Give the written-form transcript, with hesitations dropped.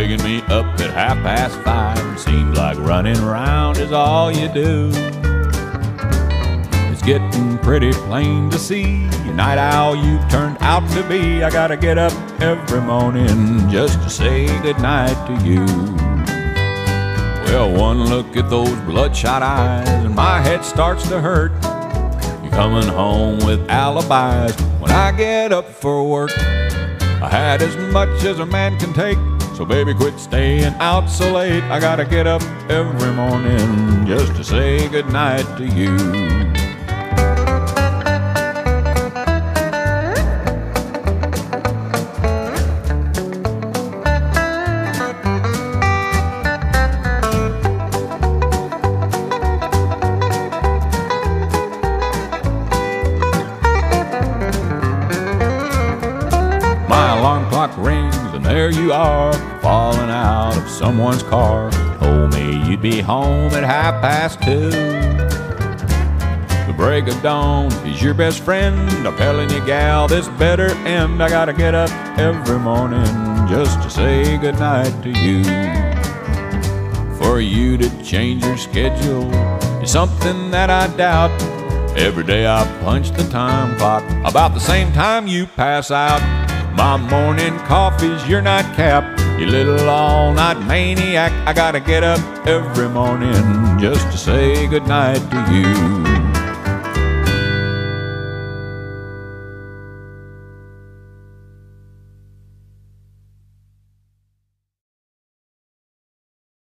Waking me up at 5:30. Seems like running around is all you do. It's getting pretty plain to see, night owl you've turned out to be. I gotta get up every morning just to say goodnight to you. Well, one look at those bloodshot eyes and my head starts to hurt. You're coming home with alibis when I get up for work. I had as much as a man can take, so baby quit staying out so late. I gotta get up every morning just to say goodnight to you. My alarm clock rings and there you are, falling out of someone's car. Told me you'd be home at 2:30. The break of dawn is your best friend. I'm telling you, gal, this better end. I gotta get up every morning just to say goodnight to you. For you to change your schedule is something that I doubt. Every day I punch the time clock about the same time you pass out. My morning coffee's your nightcap, you little all-night maniac. I gotta get up every morning just to say goodnight to you.